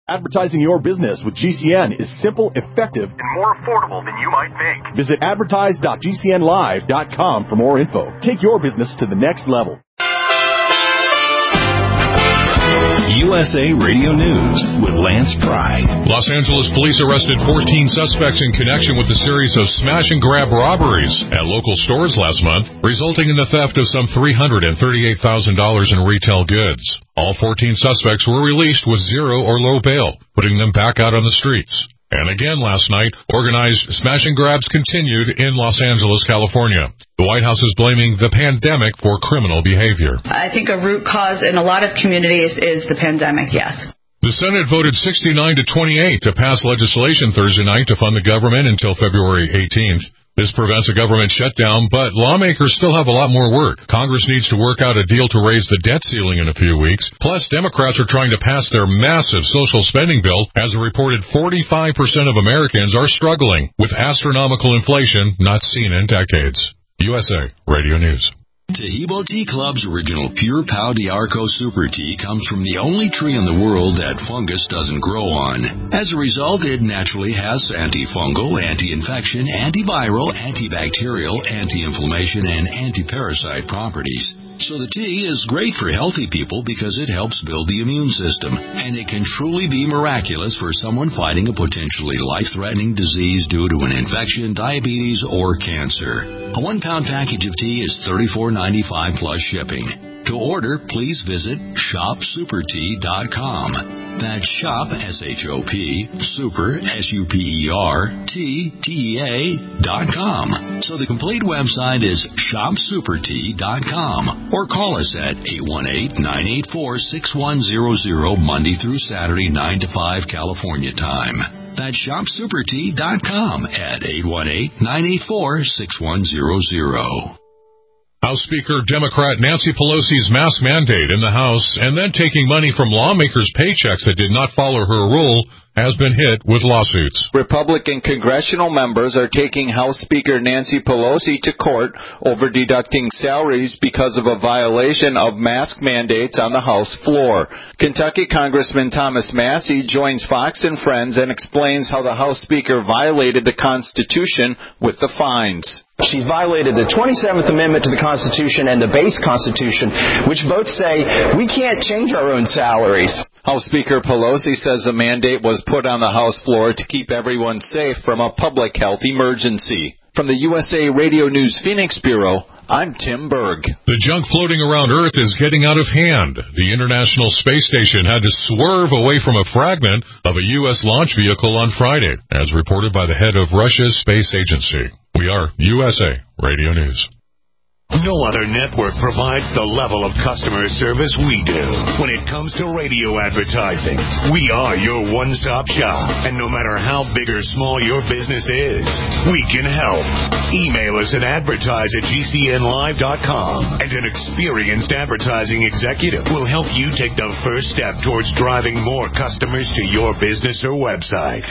Advertising your business with GCN is simple, effective, and more affordable than you might think. Visit advertise.gcnlive.com for more info. Take your business to the next level. USA Radio News with Lance Pry. Los Angeles police arrested 14 suspects in connection with a series of smash-and-grab robberies at local stores last month, resulting in the theft of some $338,000 in retail goods. All 14 suspects were released with zero or low bail, putting them back out on the streets. And again last night, organized smash-and-grabs continued in Los Angeles, California. The White House is blaming the pandemic for criminal behavior. I think a root cause in a lot of communities is the pandemic, yes. The Senate voted 69 to 28 to pass legislation Thursday night to fund the government until February 18th. This prevents a government shutdown, but lawmakers still have a lot more work. Congress needs to work out a deal to raise the debt ceiling in a few weeks. Plus, Democrats are trying to pass their massive social spending bill, as a reported 45% of Americans are struggling with astronomical inflation not seen in decades. USA Radio News. Taheebo Tea Club's original Pure Pau d'Arco Super Tea comes from the only tree in the world that fungus doesn't grow on. As a result, it naturally has antifungal, anti-infection, antiviral, antibacterial, anti-inflammation, and anti-parasite properties. So the tea is great for healthy people because it helps build the immune system, and it can truly be miraculous for someone fighting a potentially life-threatening disease due to an infection, diabetes, or cancer. A 1-pound package of tea is $34.95 plus shipping. To order, please visit shopsupertea.com. That's shop, S-H-O-P, super, S-U-P-E-R, T-T-E-A.com. So the complete website is shopsupertea.com. Or call us at 818-984-6100 Monday through Saturday, 9 to 5 California time. That's shopsupertea.com at 818-984-6100. House Speaker Democrat Nancy Pelosi's mask mandate in the House and then taking money from lawmakers' paychecks that did not follow her rule has been hit with lawsuits. Republican congressional members are taking House Speaker Nancy Pelosi to court over deducting salaries because of a violation of mask mandates on the House floor. Kentucky Congressman Thomas Massie joins Fox and Friends and explains how the House Speaker violated the Constitution with the fines. She's violated the 27th Amendment to the Constitution and the base Constitution, which both say we can't change our own salaries. House Speaker Pelosi says the mandate was put on the House floor to keep everyone safe from a public health emergency. From the USA Radio News Phoenix Bureau, I'm Tim Berg. The junk floating around Earth is getting out of hand. The International Space Station had to swerve away from a fragment of a U.S. launch vehicle on Friday, as reported by the head of Russia's space agency. We are USA Radio News. No other network provides the level of customer service we do. When it comes to radio advertising, we are your one-stop shop. And no matter how big or small your business is, we can help. Email us at advertise@gcnlive.com, and an experienced advertising executive will help you take the first step towards driving more customers to your business or website.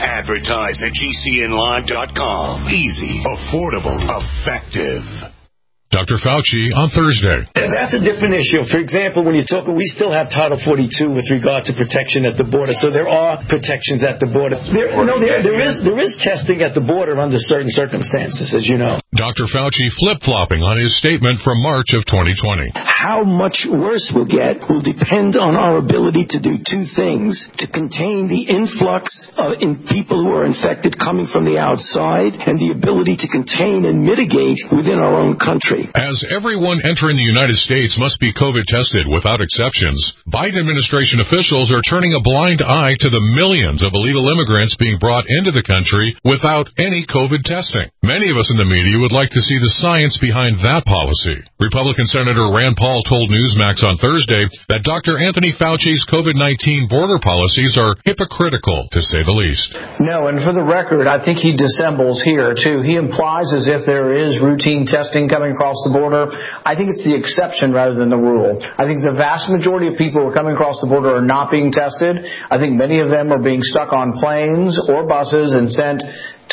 Advertise@gcnlive.com. Easy, affordable, effective. Dr. Fauci on Thursday. That's a different issue. For example, when you talk, we still have Title 42 with regard to protection at the border. So there are protections at the border. There is testing at the border under certain circumstances, as you know. Dr. Fauci flip-flopping on his statement from March of 2020. How much worse we'll get will depend on our ability to do two things: to contain the influx in people who are infected coming from the outside, and the ability to contain and mitigate within our own country. As everyone entering the United States must be COVID tested without exceptions, Biden administration officials are turning a blind eye to the millions of illegal immigrants being brought into the country without any COVID testing. Many of us in the media would like to see the science behind that policy. Republican Senator Rand Paul told Newsmax on Thursday that Dr. Anthony Fauci's COVID-19 border policies are hypocritical, to say the least. No, and for the record, I think he dissembles here, too. He implies as if there is routine testing coming across the border. I think it's the exception rather than the rule. I think the vast majority of people who are coming across the border are not being tested. I think many of them are being stuck on planes or buses and sent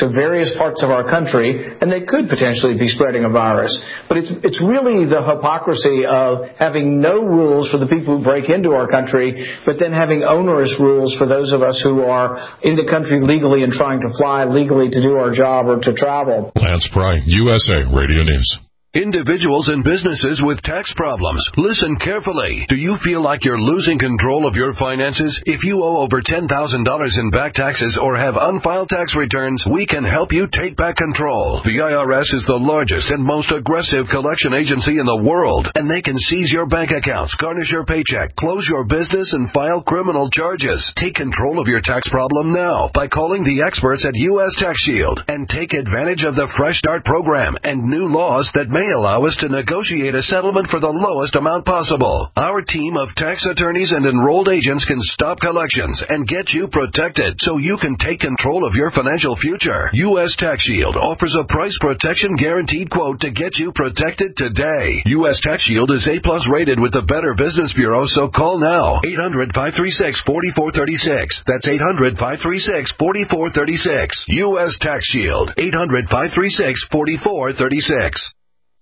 to various parts of our country, and they could potentially be spreading a virus. But it's really the hypocrisy of having no rules for the people who break into our country, but then having onerous rules for those of us who are in the country legally and trying to fly legally to do our job or to travel. Lance Pry, USA Radio News. Individuals and businesses with tax problems, listen carefully. Do you feel like you're losing control of your finances? If you owe over $10,000 in back taxes or have unfiled tax returns, we can help you take back control. The IRS is the largest and most aggressive collection agency in the world, and they can seize your bank accounts, garnish your paycheck, close your business, and file criminal charges. Take control of your tax problem now by calling the experts at U.S. Tax Shield and take advantage of the Fresh Start program and new laws that may allow us to negotiate a settlement for the lowest amount possible. Our team of tax attorneys and enrolled agents can stop collections and get you protected so you can take control of your financial future. U.S. Tax Shield offers a price protection guaranteed quote to get you protected today. U.S. Tax Shield is A+ rated with the Better Business Bureau, so call now. 800-536-4436. That's 800-536-4436. U.S. Tax Shield. 800-536-4436.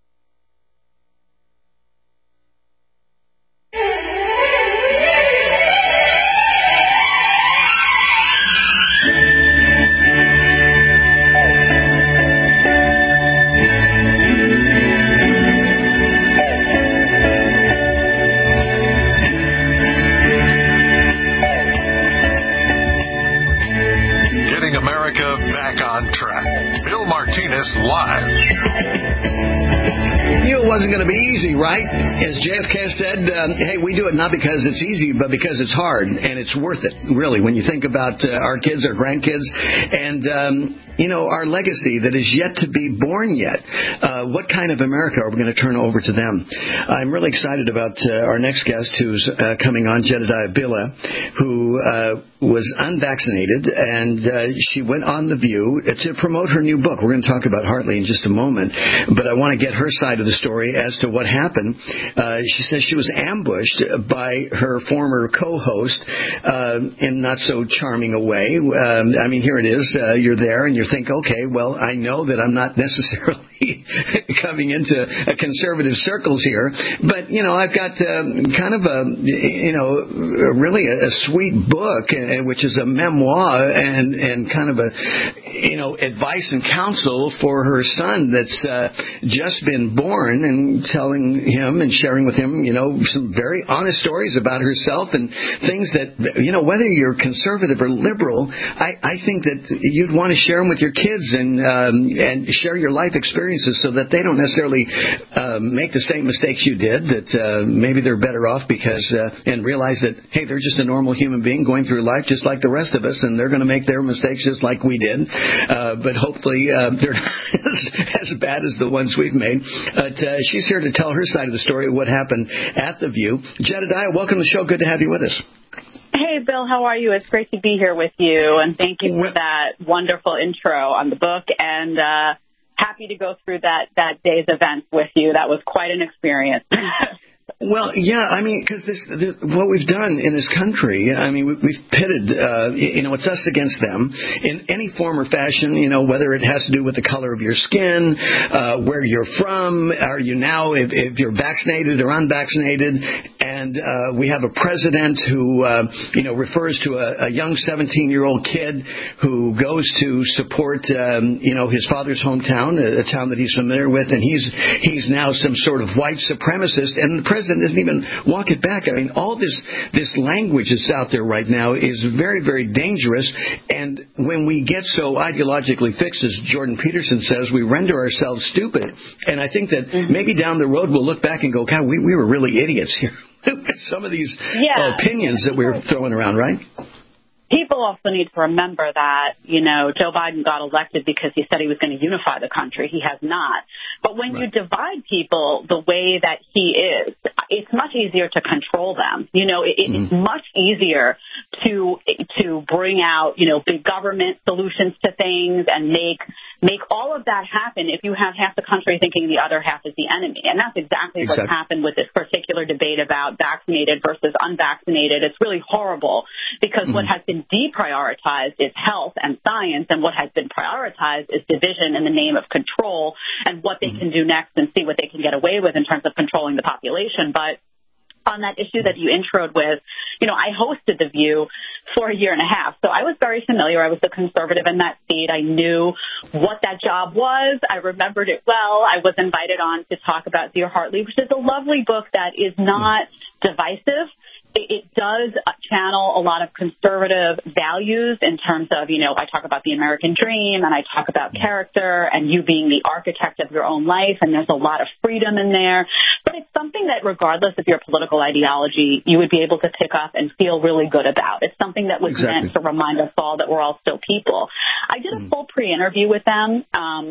Live. You knew it wasn't going to be easy, right? As JFK said, hey, we do it not because it's easy, but because it's hard, and it's worth it, really, when you think about our kids, our grandkids, and, our legacy that is yet to be born yet. What kind of America are we going to turn over to them? I'm really excited about our next guest who's coming on, Jedediah Bila, who was unvaccinated, and she went on The View to promote her new book. We're going to talk about Hartley in just a moment, but I want to get her side of the story as to what happened. She says she was ambushed by her former co-host in not so charming a way. Here it is. You're there, and you think, okay, well, I know that I'm not necessarily coming into conservative circles here, but, I've got kind of really a sweet book, which is a memoir and kind of a, advice and counsel for her son that's just been born, and telling him and sharing with him, some very honest stories about herself and things that, whether you're conservative or liberal, I think that you'd want to share them with your kids and share your life experiences so that they don't necessarily make the same mistakes you did, that maybe they're better off because, and realize that, hey, they're just a normal human being going through life just like the rest of us, and they're going to make their mistakes just like we did. But hopefully they're not as bad as the ones we've made. But she's here to tell her side of the story of what happened at The View. Jedediah, welcome to the show. Good to have you with us. Hey, Bill, how are you? It's great to be here with you, and thank you for that wonderful intro on the book, and happy to go through that day's event with you. That was quite an experience. Well, yeah, because what we've done in this country, we've pitted, it's us against them in any form or fashion, whether it has to do with the color of your skin, where you're from, are you now, if you're vaccinated or unvaccinated, and we have a president who, refers to a young 17-year-old kid who goes to support, his father's hometown, a town that he's familiar with, and he's now some sort of white supremacist, and the president doesn't even walk it back. All this language that's out there right now is very, very dangerous. And when we get so ideologically fixed, as Jordan Peterson says, we render ourselves stupid. And I think that maybe down the road we'll look back and go, God, we were really idiots here with some of these opinions that we were throwing around, right? People also need to remember that, Joe Biden got elected because he said he was going to unify the country. He has not. But when you divide people the way that he is, it's much easier to control them. It's much easier to bring out, big government solutions to things and make make all of that happen if you have half the country thinking the other half is the enemy. And that's exactly what's happened with this particular debate about vaccinated versus unvaccinated. It's really horrible because what has been deprioritized is health and science, and what has been prioritized is division in the name of control and what they can do next and see what they can get away with in terms of controlling the population. But on that issue that you introed with, I hosted The View for a year and a half. So I was very familiar. I was a conservative in that seat. I knew what that job was. I remembered it well. I was invited on to talk about Dear Hartley, which is a lovely book that is not divisive. It does channel a lot of conservative values in terms of, I talk about the American dream and I talk about character and you being the architect of your own life, and there's a lot of freedom in there. But it's something that regardless of your political ideology, you would be able to pick up and feel really good about. It's something that was meant to remind us all that we're all still people. I did a full pre-interview with them.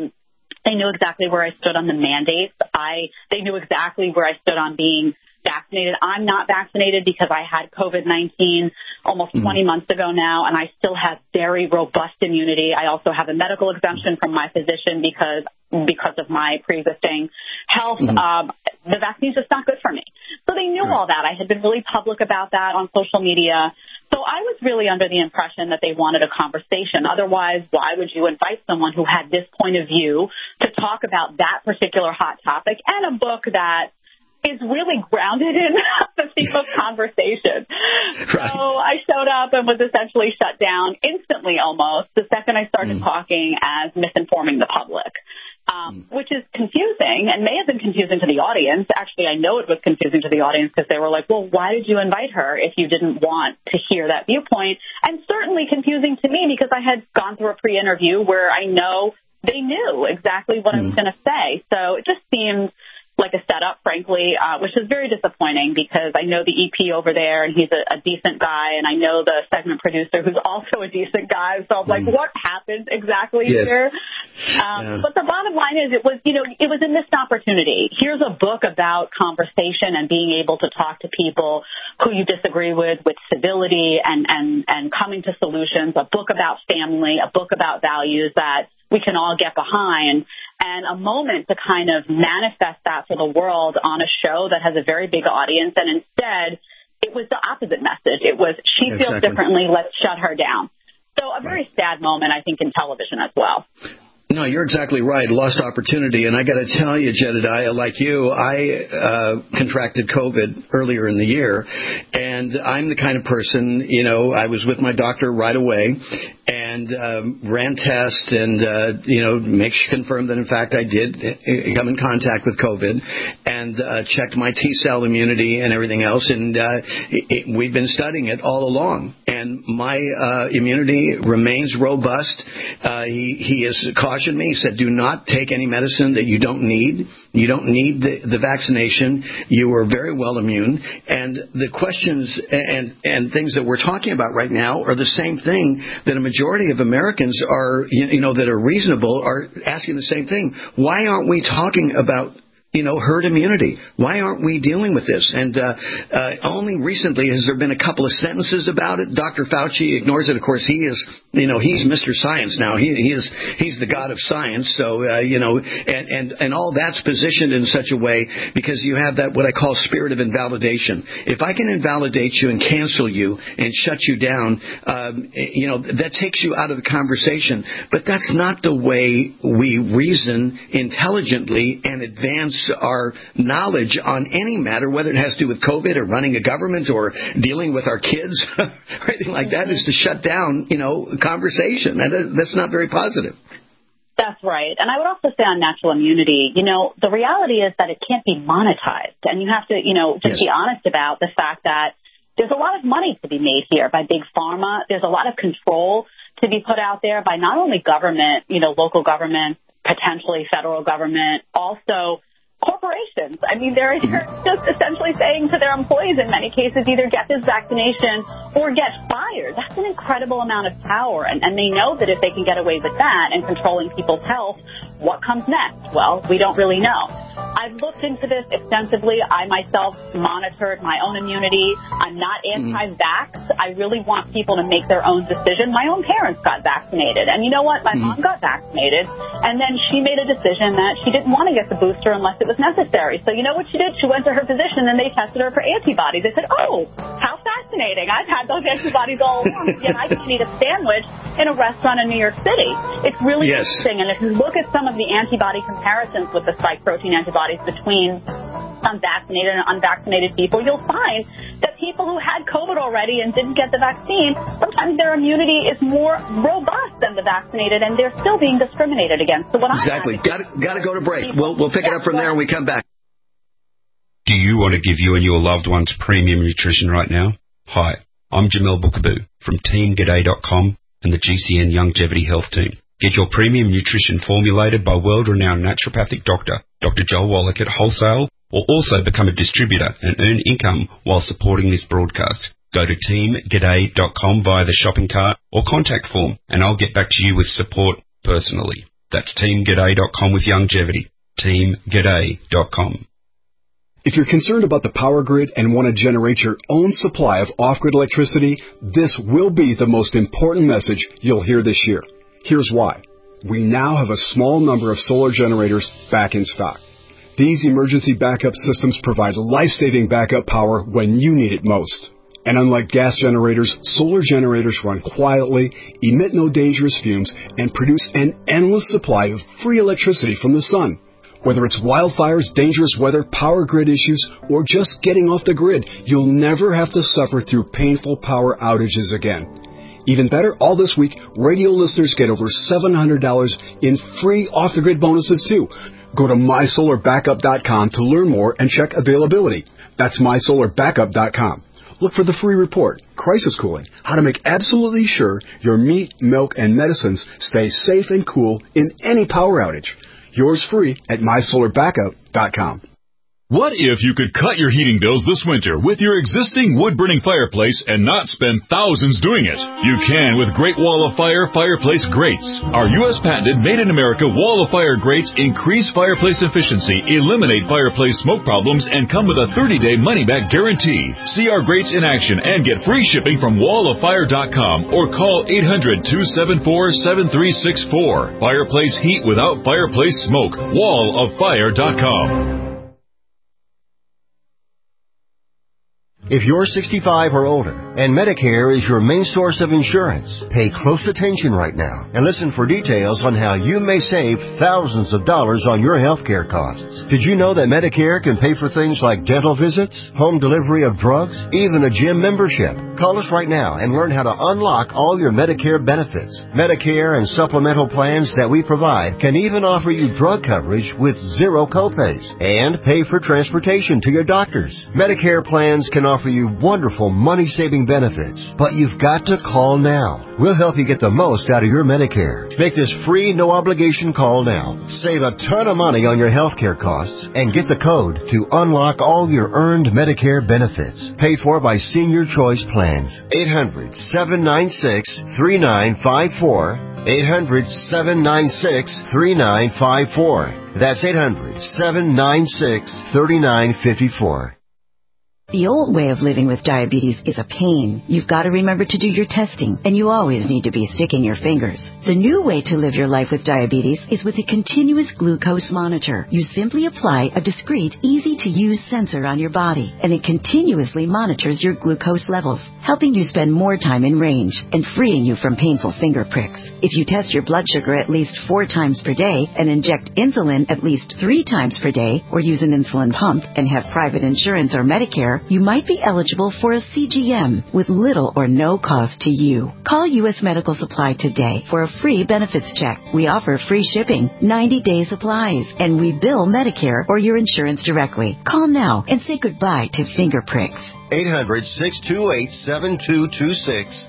They knew exactly where I stood on the mandates. They knew exactly where I stood on being vaccinated. I'm not vaccinated because I had COVID-19 almost 20 months ago now, and I still have very robust immunity. I also have a medical exemption from my physician because of my pre-existing health. The vaccine's just not good for me. So they knew all that. I had been really public about that on social media. So I was really under the impression that they wanted a conversation. Otherwise, why would you invite someone who had this point of view to talk about that particular hot topic and a book that is really grounded in the theme of conversation. So I showed up and was essentially shut down instantly almost the second I started talking as misinforming the public, which is confusing and may have been confusing to the audience. Actually, I know it was confusing to the audience because they were like, well, why did you invite her if you didn't want to hear that viewpoint? And certainly confusing to me because I had gone through a pre-interview where I know they knew exactly what I was going to say. So it just seemed like a setup, frankly, which is very disappointing because I know the EP over there and he's a decent guy, and I know the segment producer who's also a decent guy. So I'm like, what happened exactly here? But the bottom line is it was a missed opportunity. Here's a book about conversation and being able to talk to people who you disagree with civility and coming to solutions, a book about family, a book about values that we can all get behind, and a moment to kind of manifest that for the world on a show that has a very big audience. And instead, it was the opposite message. It was, she feels differently, let's shut her down. So a very sad moment, I think, in television as well. No, you're exactly right. Lost opportunity. And I got to tell you, Jedediah, like you, I contracted COVID earlier in the year. And I'm the kind of person, I was with my doctor right away and ran tests and, confirmed that, in fact, I did come in contact with COVID and checked my T-cell immunity and everything else. And we've been studying it all along. And my immunity remains robust. He has cautioned me. He said, do not take any medicine that you don't need. You don't need the vaccination. You are very well immune. And the questions and things that we're talking about right now are the same thing that a majority of Americans are, that are reasonable, are asking the same thing. Why aren't we talking about herd immunity? Why aren't we dealing with this? And only recently has there been a couple of sentences about it. Dr. Fauci ignores it. Of course, he is, he's Mr. Science now. He's the god of science. So, and all that's positioned in such a way because you have that, what I call spirit of invalidation. If I can invalidate you and cancel you and shut you down, that takes you out of the conversation. But that's not the way we reason intelligently and advance our knowledge on any matter, whether it has to do with COVID or running a government or dealing with our kids or anything like that, is to shut down, conversation. That's not very positive. That's right. And I would also say on natural immunity, the reality is that it can't be monetized. And you have to, just be honest about the fact that there's a lot of money to be made here by big pharma. There's a lot of control to be put out there by not only government, local government, potentially federal government, also corporations. I mean, they're just essentially saying to their employees in many cases, either get this vaccination or get fired. That's an incredible amount of power. And they know that if they can get away with that and controlling people's health, What comes next? Well, we don't really know. I've looked into this extensively. I myself monitored my own immunity. I'm not anti-vax. I really want people to make their own decision. My own parents got vaccinated. And you know what? My mom got vaccinated. And then she made a decision that she didn't want to get the booster unless it was necessary. So you know what she did? She went to her physician and they tested her for antibodies. They said, oh, how fascinating. I've had those antibodies all along. Yet I can't eat a sandwich in a restaurant in New York City. It's really interesting. And if you look at some of the antibody comparisons with the spike protein antibodies between unvaccinated and unvaccinated people, you'll find that people who had COVID already and didn't get the vaccine, sometimes their immunity is more robust than the vaccinated, and they're still being discriminated against. So what exactly. Got to go to break. We'll pick it up from there when we come back. Do you want to give you and your loved ones premium nutrition right now? Hi, I'm Jamel Bookaboo from TeamGaday.com and the GCN Longevity Health Team. Get your premium nutrition formulated by world-renowned naturopathic doctor, Dr. Joel Wallach at wholesale, or also become a distributor and earn income while supporting this broadcast. Go to TeamGaday.com via the shopping cart or contact form, and I'll get back to you with support personally. That's TeamGaday.com with longevity. TeamGaday.com. If you're concerned about the power grid and want to generate your own supply of off-grid electricity, this will be the most important message you'll hear this year. Here's why. We now have a small number of solar generators back in stock. These emergency backup systems provide life-saving backup power when you need it most. And unlike gas generators, solar generators run quietly, emit no dangerous fumes, and produce an endless supply of free electricity from the sun. Whether it's wildfires, dangerous weather, power grid issues, or just getting off the grid, you'll never have to suffer through painful power outages again. Even better, all this week, radio listeners get over $700 in free off-the-grid bonuses, too. Go to MySolarBackup.com to learn more and check availability. That's MySolarBackup.com. Look for the free report, Crisis Cooling, how to make absolutely sure your meat, milk, and medicines stay safe and cool in any power outage. Yours free at MySolarBackup.com. What if you could cut your heating bills this winter with your existing wood-burning fireplace and not spend thousands doing it? You can with Great Wall of Fire fireplace grates. Our U.S. patented made-in-America Wall of Fire grates increase fireplace efficiency, eliminate fireplace smoke problems, and come with a 30-day money-back guarantee. See our grates in action and get free shipping from walloffire.com or call 800-274-7364. Fireplace heat without fireplace smoke. walloffire.com. If you're 65 or older and Medicare is your main source of insurance, pay close attention right now and listen for details on how you may save thousands of dollars on your health care costs. Did you know that Medicare can pay for things like dental visits, home delivery of drugs, even a gym membership? Call us right now and learn how to unlock all your Medicare benefits. Medicare and supplemental plans that we provide can even offer you drug coverage with zero copays and pay for transportation to your doctors. Medicare plans can offer you wonderful money-saving benefits, but you've got to call now. We'll help you get the most out of your Medicare. Make this free, no-obligation call now. Save a ton of money on your health care costs and get the code to unlock all your earned Medicare benefits. Paid for by Senior Choice Plans. 800-796-3954. 800-796-3954. That's 800-796-3954. The old way of living with diabetes is a pain. You've got to remember to do your testing, and you always need to be sticking your fingers. The new way to live your life with diabetes is with a continuous glucose monitor. You simply apply a discreet, easy-to-use sensor on your body, and it continuously monitors your glucose levels, helping you spend more time in range and freeing you from painful finger pricks. If you test your blood sugar at least 4 times per day and inject insulin at least 3 times per day, or use an insulin pump and have private insurance or Medicare, you might be eligible for a CGM with little or no cost to you. Call U.S. Medical Supply today for a free benefits check. We offer free shipping, 90-day supplies, and we bill Medicare or your insurance directly. Call now and say goodbye to finger pricks. 800-628-7226.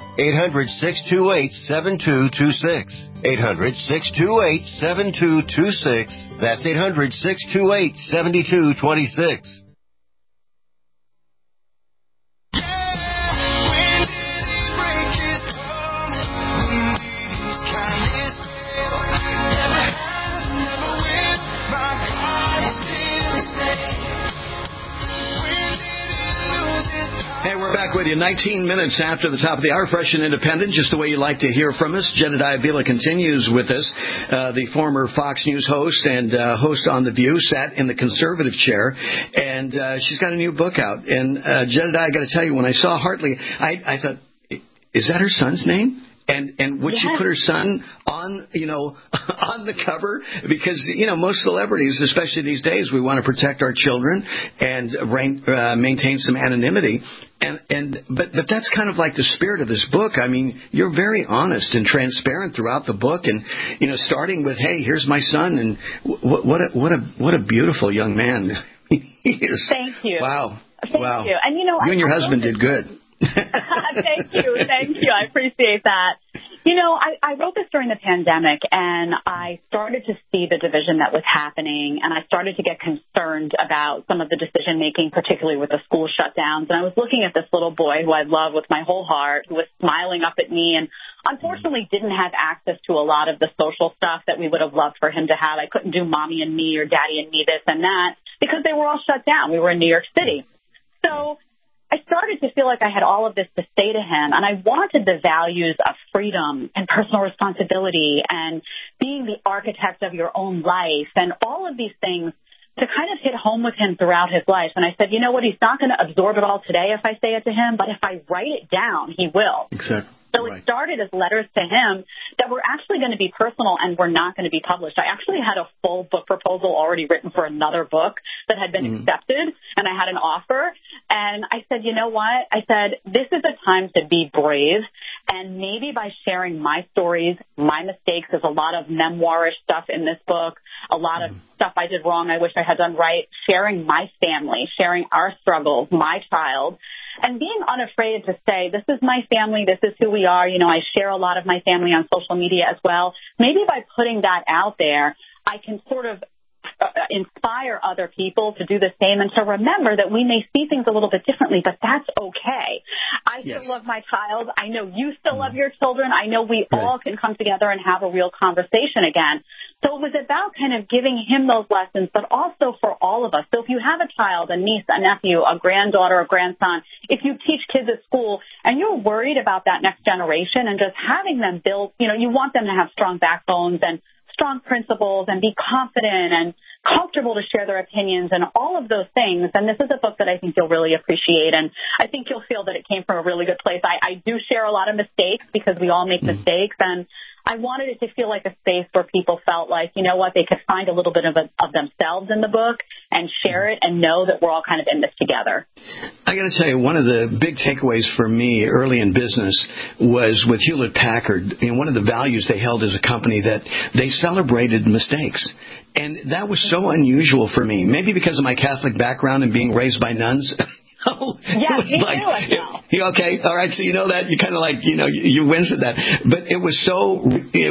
800-628-7226. 800-628-7226. That's 800-628-7226. The 19 minutes after the top of the hour, fresh and independent, just the way you like to hear from us. Jedediah Bila continues with us. The former Fox News host and host on The View sat in the conservative chair, and she's got a new book out. And Jedediah, I got to tell you, when I saw Hartley, I thought, is that her son's name? And would she put her son on, on the cover? Because, most celebrities, especially these days, we want to protect our children and maintain some anonymity. But that's kind of like the spirit of this book. I mean, you're very honest and transparent throughout the book, and starting with, hey, here's my son, and what a beautiful young man he is. Thank you. Wow. Thank you. And you and your husband did good. Thank you. I appreciate that. I wrote this during the pandemic, and I started to see the division that was happening, and I started to get concerned about some of the decision-making, particularly with the school shutdowns. And I was looking at this little boy who I love with my whole heart, who was smiling up at me, and unfortunately didn't have access to a lot of the social stuff that we would have loved for him to have. I couldn't do mommy and me or daddy and me this and that because they were all shut down. We were in New York City. So I started to feel like I had all of this to say to him, and I wanted the values of freedom and personal responsibility and being the architect of your own life and all of these things to kind of hit home with him throughout his life. And I said, you know what, he's not going to absorb it all today if I say it to him, but if I write it down, he will. Exactly. So it started as letters to him that were actually going to be personal and were not going to be published. I actually had a full book proposal already written for another book that had been accepted, and I had an offer. And I said, you know what? I said, this is a time to be brave. And maybe by sharing my stories, my mistakes, there's a lot of memoirish stuff in this book, a lot of stuff I did wrong, I wish I had done right, sharing my family, sharing our struggles, my child, and being unafraid to say, this is my family, this is who we are. I share a lot of my family on social media as well. Maybe by putting that out there, I can sort of inspire other people to do the same and to remember that we may see things a little bit differently, but that's okay. I still love my child. I know you still love your children. I know we all can come together and have a real conversation again. So it was about kind of giving him those lessons, but also for all of us. So if you have a child, a niece, a nephew, a granddaughter, a grandson, if you teach kids at school and you're worried about that next generation and just having them build, you want them to have strong backbones and strong principles and be confident and comfortable to share their opinions and all of those things. And this is a book that I think you'll really appreciate. And I think you'll feel that it came from a really good place. I do share a lot of mistakes because we all make mistakes. And I wanted it to feel like a space where people felt like, you know what, they could find a little bit of themselves in the book and share it and know that we're all kind of in this together. I got to tell you, one of the big takeaways for me early in business was with Hewlett-Packard. One of the values they held as a company that they celebrated mistakes. And that was so unusual for me, maybe because of my Catholic background and being raised by nuns. Yeah, me like, too. Okay, all right. So you know that you kind of like you winced at that, but it was so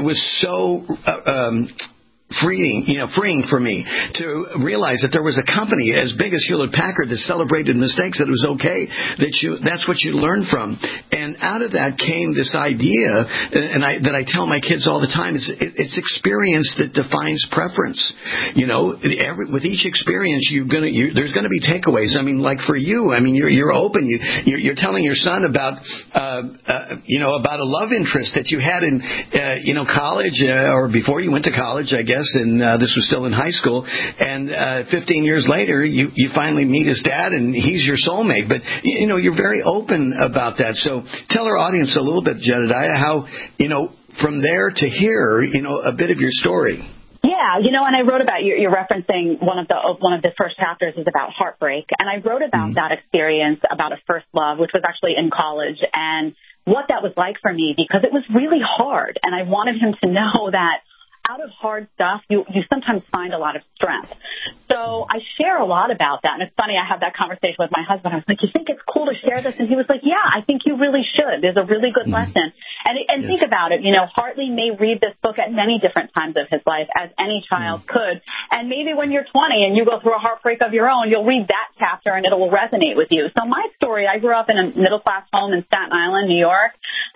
freeing for me to realize that there was a company as big as Hewlett-Packard that celebrated mistakes, that it was okay, that's what you learn from. And out of that came this idea, and that I tell my kids all the time, it's experience that defines preference. With each experience, there's going to be takeaways. I mean, like for you, you're open. You're telling your son about about a love interest that you had in college or before you went to college, I guess. And this was still in high school. And 15 years later, you finally meet his dad, and he's your soulmate. But, you're very open about that. So tell our audience a little bit, Jedediah, how, from there to here, a bit of your story. Yeah, and I wrote about, you're referencing one of the first chapters is about heartbreak. And I wrote about that experience, about a first love, which was actually in college, and what that was like for me, because it was really hard. And I wanted him to know that out of hard stuff, you sometimes find a lot of strength. So I share a lot about that. And it's funny, I had that conversation with my husband. I was like, you think it's cool to share this? And he was like, yeah, I think you really should. There's a really good lesson. And think about it. sadly may read this book at many different times of his life, as any child could. And maybe when you're 20 and you go through a heartbreak of your own, you'll read that chapter and it will resonate with you. So my story, I grew up in a middle-class home in Staten Island, New York.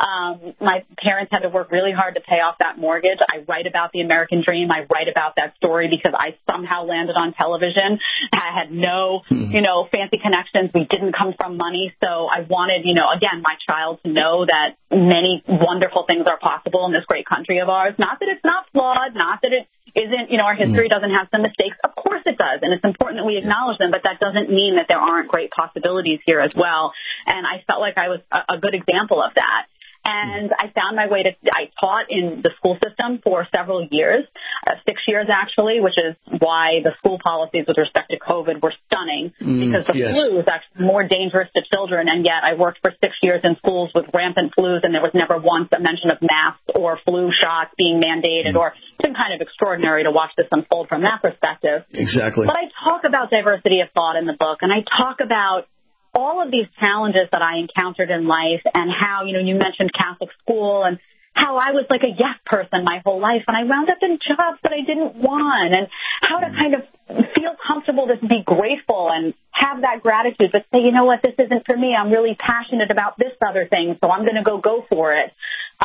My parents had to work really hard to pay off that mortgage. I write about the American dream. I write about that story because I somehow landed on television. I had no, fancy connections. We didn't come from money. So I wanted, again, my child to know that many wonderful things are possible in this great country of ours. Not that it's not flawed, not that it isn't, our history doesn't have some mistakes. Of course it does, and it's important that we acknowledge them, but that doesn't mean that there aren't great possibilities here as well. And I felt like I was a good example of that. And I found my way I taught in the school system for several years, 6 years actually, which is why the school policies with respect to COVID were stunning, because the flu is actually more dangerous to children. And yet I worked for 6 years in schools with rampant flus, and there was never once a mention of masks or flu shots being mandated, or it's been kind of extraordinary to watch this unfold from that perspective. Exactly. But I talk about diversity of thought in the book, and I talk about all of these challenges that I encountered in life, and how, you mentioned Catholic school, and how I was like a yes person my whole life, and I wound up in jobs that I didn't want, and how to kind of feel comfortable to be grateful and have that gratitude, but say, you know what, this isn't for me. I'm really passionate about this other thing, so I'm going to go for it.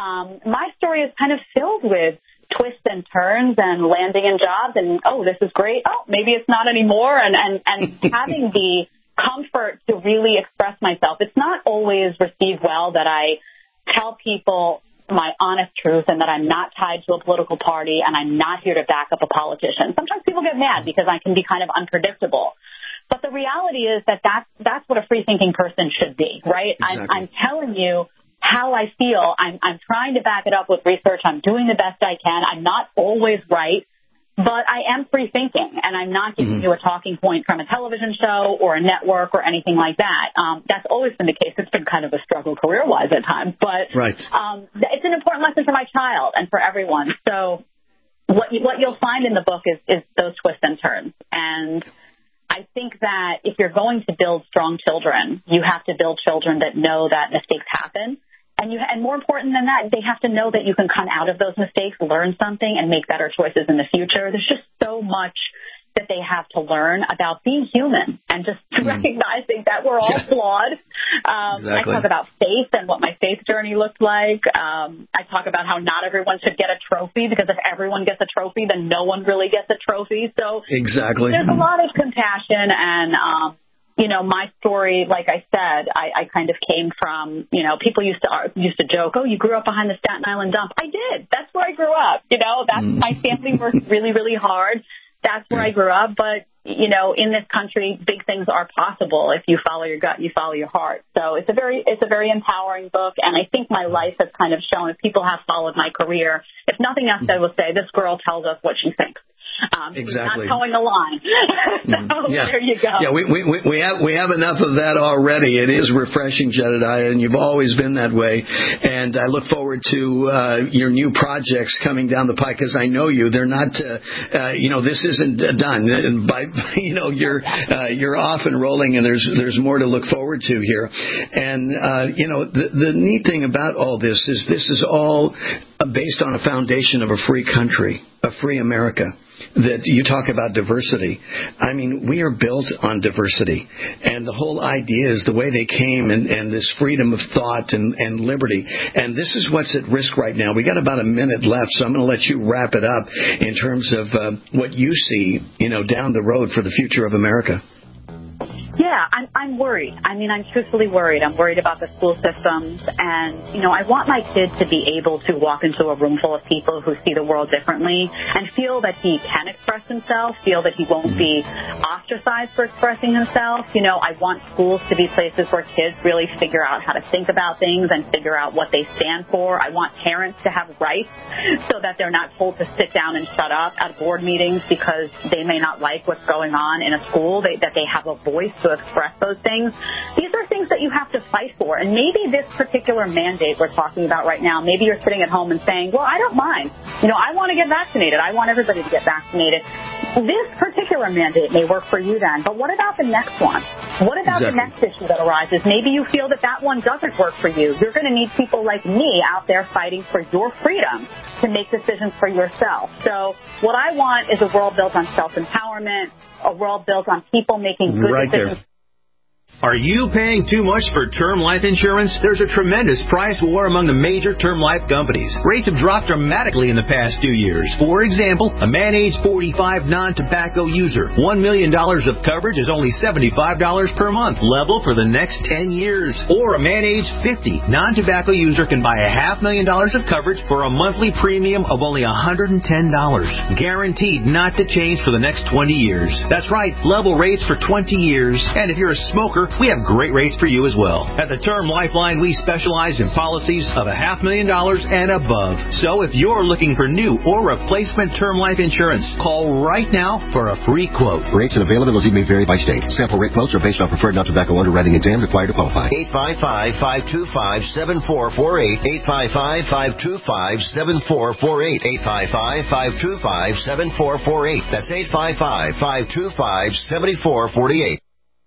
My story is kind of filled with twists and turns and landing in jobs, and, oh, this is great. Oh, maybe it's not anymore, and having the comfort to really express myself. It's not always received well that I tell people my honest truth and that I'm not tied to a political party and I'm not here to back up a politician. Sometimes people get mad because I can be kind of unpredictable. But the reality is that that's what a free-thinking person should be, right? Exactly. I'm telling you how I feel. I'm trying to back it up with research. I'm doing the best I can. I'm not always right. But I am free-thinking, and I'm not giving you a talking point from a television show or a network or anything like that. That's always been the case. It's been kind of a struggle career-wise at times. But it's an important lesson for my child and for everyone. So what you'll find in the book is those twists and turns. And I think that if you're going to build strong children, you have to build children that know that mistakes happen. And more important than that, they have to know that you can come out of those mistakes, learn something, and make better choices in the future. There's just so much that they have to learn about being human and just recognizing that we're all flawed. I talk about faith and what my faith journey looked like. I talk about how not everyone should get a trophy, because if everyone gets a trophy, then no one really gets a trophy. So there's a lot of compassion and my story, like I said, I kind of came from, people used to joke, oh, you grew up behind the Staten Island dump. I did. That's where I grew up. That's my family worked really, really hard. That's where I grew up. But, in this country, big things are possible. If you follow your gut, you follow your heart. So it's a very empowering book. And I think my life has kind of shown, if people have followed my career, if nothing else, I will say this girl tells us what she thinks. Exactly. Not towing the line. So there you go. Yeah, we have enough of that already. It is refreshing, Jedediah, and you've always been that way. And I look forward to your new projects coming down the pike, because I know you. They're not, this isn't done. You're off and rolling, and there's more to look forward to here. And the neat thing about all this is all based on a foundation of a free country, a free America. That you talk about diversity. I mean, we are built on diversity. And the whole idea is the way they came and this freedom of thought and liberty. And this is what's at risk right now. We got about a minute left, so I'm going to let you wrap it up in terms of what you see, down the road for the future of America. Yeah, I'm worried. I'm truthfully worried. I'm worried about the school systems. And, I want my kid to be able to walk into a room full of people who see the world differently and feel that he can express himself, feel that he won't be ostracized for expressing himself. I want schools to be places where kids really figure out how to think about things and figure out what they stand for. I want parents to have rights so that they're not told to sit down and shut up at board meetings because they may not like what's going on in a school, that they have a voice to express those things. These are things that you have to fight for. And maybe this particular mandate we're talking about right now, maybe you're sitting at home and saying, well, I don't mind. I want to get vaccinated. I want everybody to get vaccinated. This particular mandate may work for you then, but what about the next one? What about the next issue that arises? Maybe you feel that one doesn't work for you. You're going to need people like me out there fighting for your freedom to make decisions for yourself. So what I want is a world built on self-empowerment, a world built on people making good decisions. Are you paying too much for term life insurance? There's a tremendous price war among the major term life companies. Rates have dropped dramatically in the past 2 years. For example, a man age 45 non-tobacco user, $1 million of coverage is only $75 per month, level for the next 10 years. Or a man age 50 non-tobacco user can buy $500,000 of coverage for a monthly premium of only $110, guaranteed not to change for the next 20 years. That's right, level rates for 20 years. And if you're a smoker, we have great rates for you as well. At the Term Lifeline, we specialize in policies of $500,000 and above. So if you're looking for new or replacement term life insurance, call right now for a free quote. Rates and availability may vary by state. Sample rate quotes are based on preferred non-tobacco underwriting exam required to qualify. 855-525-7448. 855-525-7448. 855-525-7448. That's 855-525-7448.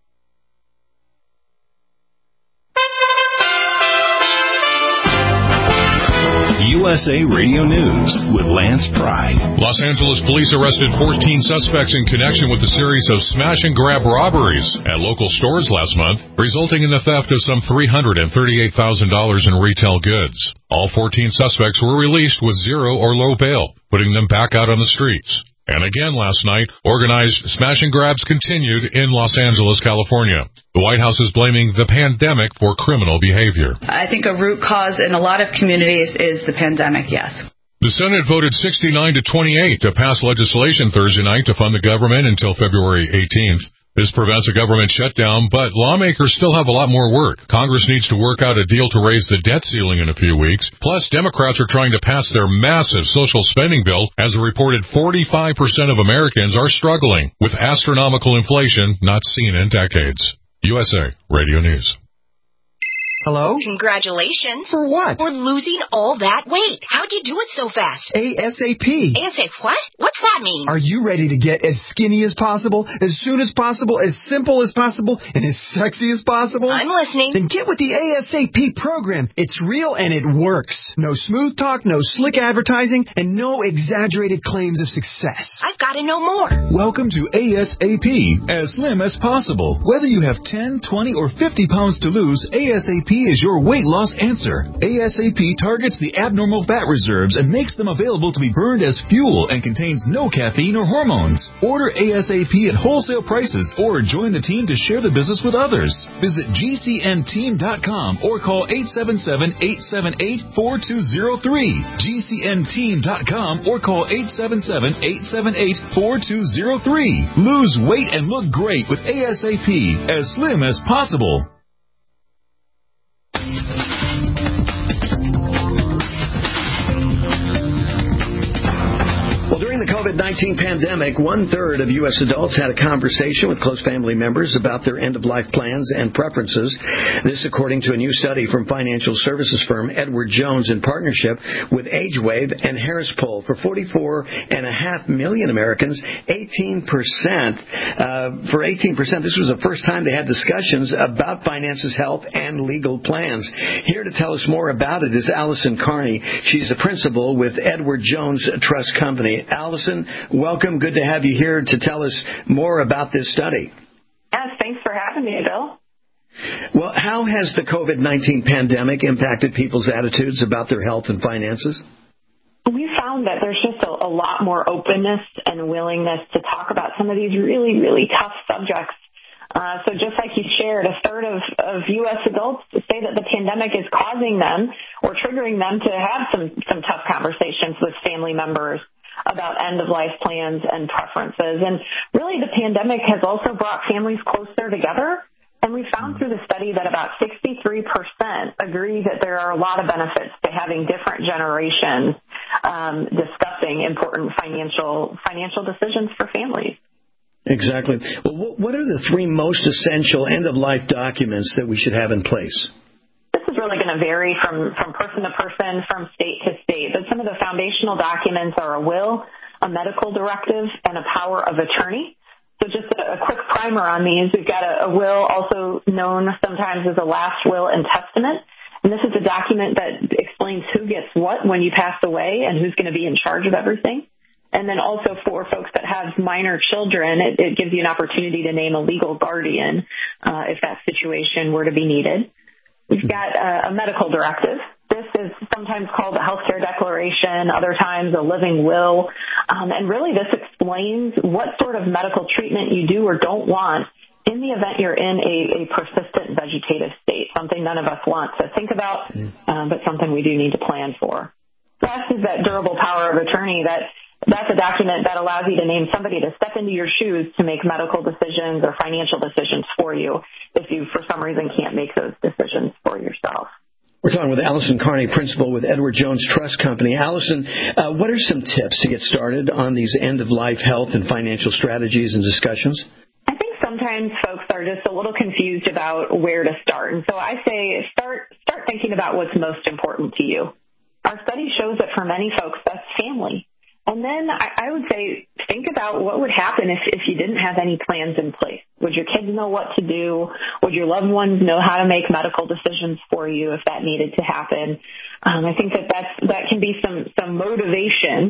USA Radio News with Lance Pride. Los Angeles police arrested 14 suspects in connection with a series of smash-and-grab robberies at local stores last month, resulting in the theft of some $338,000 in retail goods. All 14 suspects were released with zero or low bail, putting them back out on the streets. And again last night, organized smash-and-grabs continued in Los Angeles, California. The White House is blaming the pandemic for criminal behavior. I think a root cause in a lot of communities is the pandemic, yes. The Senate voted 69 to 28 to pass legislation Thursday night to fund the government until February 18th. This prevents a government shutdown, but lawmakers still have a lot more work. Congress needs to work out a deal to raise the debt ceiling in a few weeks. Plus, Democrats are trying to pass their massive social spending bill, as a reported 45% of Americans are struggling with astronomical inflation not seen in decades. USA Radio News. Hello? Congratulations. For what? For losing all that weight. How'd you do it so fast? ASAP. ASAP what? What's that mean? Are you ready to get as skinny as possible, as soon as possible, as simple as possible, and as sexy as possible? I'm listening. Then get with the ASAP program. It's real and it works. No smooth talk, no slick advertising, and no exaggerated claims of success. I've got to know more. Welcome to ASAP, as slim as possible. Whether you have 10, 20, or 50 pounds to lose, ASAP is your weight loss answer. ASAP targets the abnormal fat reserves and makes them available to be burned as fuel and contains no caffeine or hormones. Order ASAP at wholesale prices or join the team to share the business with others. Visit GCNteam.com or call 877-878-4203. GCNteam.com or call 877-878-4203. Lose weight and look great with ASAP, as slim as possible. During the COVID-19 pandemic, 1/3 of U.S. adults had a conversation with close family members about their end-of-life plans and preferences. This according to a new study from financial services firm Edward Jones in partnership with AgeWave and Harris Poll. For 44.5 million Americans, 18%, for 18%, this was the first time they had discussions about finances, health, and legal plans. Here to tell us more about it is Allison Carney. She's a principal with Edward Jones Trust Company. Allison, welcome. Good to have you here to tell us more about this study. Yes, thanks for having me, Bill. Well, how has the COVID-19 pandemic impacted people's attitudes about their health and finances? We found that there's just a lot more openness and willingness to talk about some of these really, really tough subjects. So just like you shared, 1/3 of U.S. adults say that the pandemic is causing them or triggering them to have some tough conversations with family members about end-of-life plans and preferences. And really the pandemic has also brought families closer together. And we found through the study that about 63% agree that there are a lot of benefits to having different generations discussing important financial decisions for families. Exactly. Well, what are the 3 most essential end-of-life documents that we should have in place? This is really going to vary from person to person, from state to state. But some of the foundational documents are a will, a medical directive, and a power of attorney. So just a quick primer on these. We've got a will, also known sometimes as a last will and testament. And this is a document that explains who gets what when you pass away and who's going to be in charge of everything. And then also for folks that have minor children, it gives you an opportunity to name a legal guardian if that situation were to be needed. We've got a medical directive. This is sometimes called a healthcare declaration, other times a living will. And really this explains what sort of medical treatment you do or don't want in the event you're in a persistent vegetative state, something none of us want to think about, but something we do need to plan for. Last is that durable power of attorney. That's a document that allows you to name somebody to step into your shoes to make medical decisions or financial decisions for you if you, for some reason, can't make those decisions for yourself. We're talking with Allison Carney, principal with Edward Jones Trust Company. Allison, what are some tips to get started on these end-of-life health and financial strategies and discussions? I think sometimes folks are just a little confused about where to start. And so I say start thinking about what's most important to you. Our study shows that for many folks, that's family. And then I would say think about what would happen if you didn't have any plans in place. Would your kids know what to do? Would your loved ones know how to make medical decisions for you if that needed to happen? I think that can be some motivation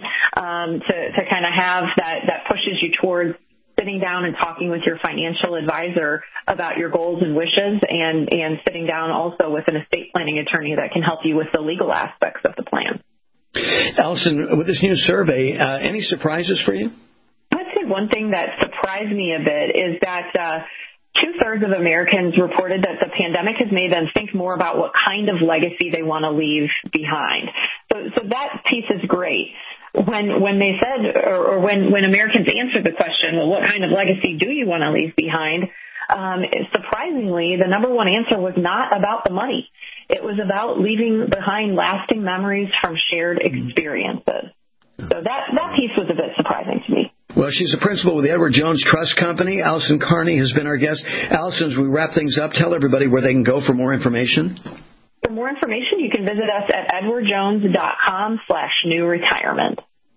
to kind of have that pushes you towards sitting down and talking with your financial advisor about your goals and wishes, and sitting down also with an estate planning attorney that can help you with the legal aspects of the plan. Allison, with this new survey, any surprises for you? I'd say one thing that surprised me a bit is that 2/3 of Americans reported that the pandemic has made them think more about what kind of legacy they want to leave behind. So that piece is great. When they said, or when Americans answered the question, well, what kind of legacy do you want to leave behind? Surprisingly, the number one answer was not about the money. It was about leaving behind lasting memories from shared experiences. So that piece was a bit surprising to me. Well, she's a principal with the Edward Jones Trust Company. Allison Carney has been our guest. Allison, as we wrap things up, tell everybody where they can go for more information. For more information, you can visit us at edwardjones.com/newretirement.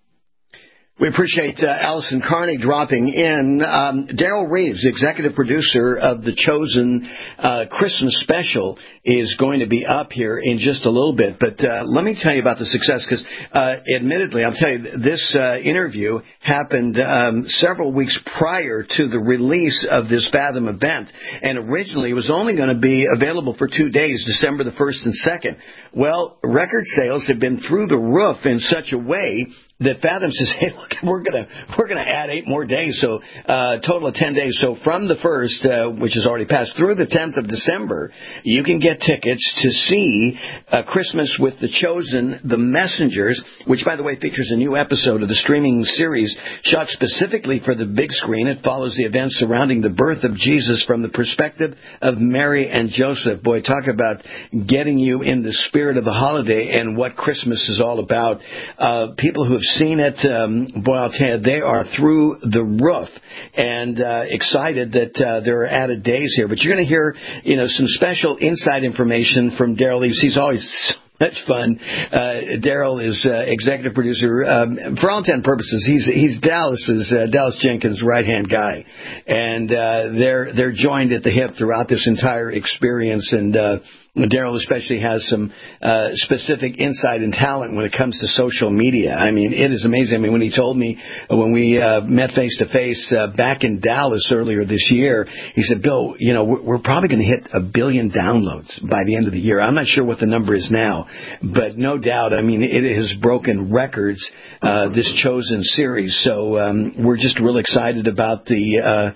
We appreciate Allison Carney dropping in. Daryl Reeves, executive producer of The Chosen Christmas special, is going to be up here in just a little bit. But let me tell you about the success, because admittedly, I'll tell you, this interview happened several weeks prior to the release of this Fathom event. And originally, it was only going to be available for 2 days, December the 1st and 2nd. Well, record sales have been through the roof in such a way that Fathom says, hey, look, we're gonna add 8 more days, so total of 10 days. So from the 1st, which has already passed, through the 10th of December, you can get tickets to see Christmas with The Chosen, The Messengers, which, by the way, features a new episode of the streaming series shot specifically for the big screen. It follows the events surrounding the birth of Jesus from the perspective of Mary and Joseph. Boy, talk about getting you in the spirit of the holiday and what Christmas is all about. People who have seen it, boy, I'll tell you, they are through the roof and excited that there are added days here. But you're going to hear, some special inside information from Daryl Reeves. He's always much fun. Daryl is executive producer. For all intent and purposes, he's Dallas Jenkins' right-hand guy. And they're joined at the hip throughout this entire experience. And Daryl especially has some specific insight and talent when it comes to social media. I mean, it is amazing. I mean, when he told me when we met face-to-face back in Dallas earlier this year, he said, Bill, we're probably going to hit 1 billion downloads by the end of the year. I'm not sure what the number is now, but no doubt, I mean, it has broken records, this Chosen series. So we're just real excited about the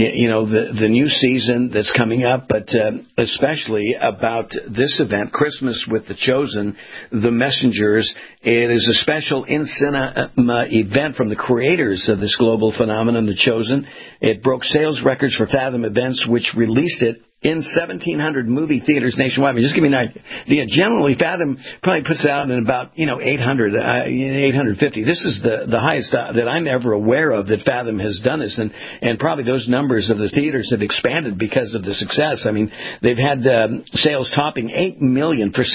new season that's coming up, but especially about this event, Christmas with The Chosen, The Messengers. It is a special in-cinema event from the creators of this global phenomenon, The Chosen. It broke sales records for Fathom Events, which released it in 1,700 movie theaters nationwide. I mean, just give me an idea. Generally, Fathom probably puts it out in about 800, 850. This is the highest that I'm ever aware of that Fathom has done this, and probably those numbers of the theaters have expanded because of the success. I mean, they've had sales topping 8 million for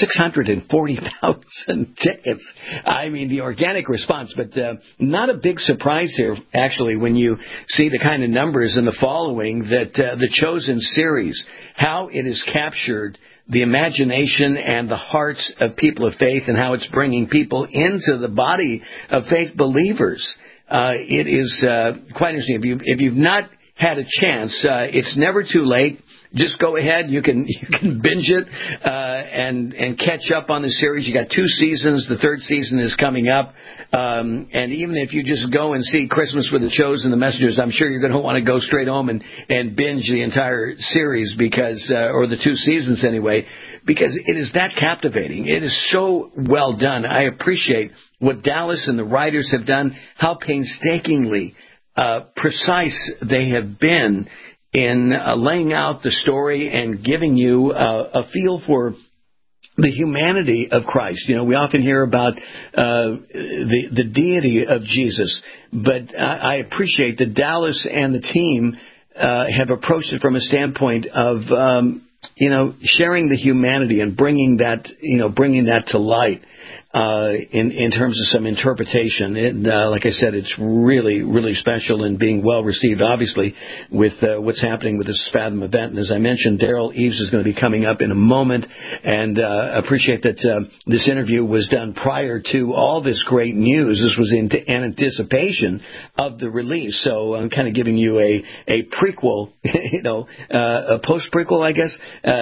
640,000 tickets. I mean, the organic response, but not a big surprise here, actually, when you see the kind of numbers and the following that the Chosen series, how it has captured the imagination and the hearts of people of faith and how it's bringing people into the body of faith believers. It is quite interesting. If you've not had a chance, it's never too late. Just go ahead. You can binge it and catch up on the series. You got 2 seasons. The 3rd season is coming up. And even if you just go and see Christmas with the Chosen, the Messengers, I'm sure you're going to want to go straight home and binge the entire series because, or the 2 seasons anyway, because it is that captivating. It is so well done. I appreciate what Dallas and the writers have done, how painstakingly precise they have been in laying out the story and giving you a feel for the humanity of Christ. You know, we often hear about the deity of Jesus, but I appreciate that Dallas and the team have approached it from a standpoint of sharing the humanity and bringing that to light. In terms of some interpretation. Like I said, it's really, really special and being well received, obviously, with what's happening with this Fathom event. And as I mentioned, Daryl Eves is going to be coming up in a moment, and appreciate that this interview was done prior to all this great news. This was in anticipation of the release, so I'm kind of giving you a prequel, a post-prequel, I guess,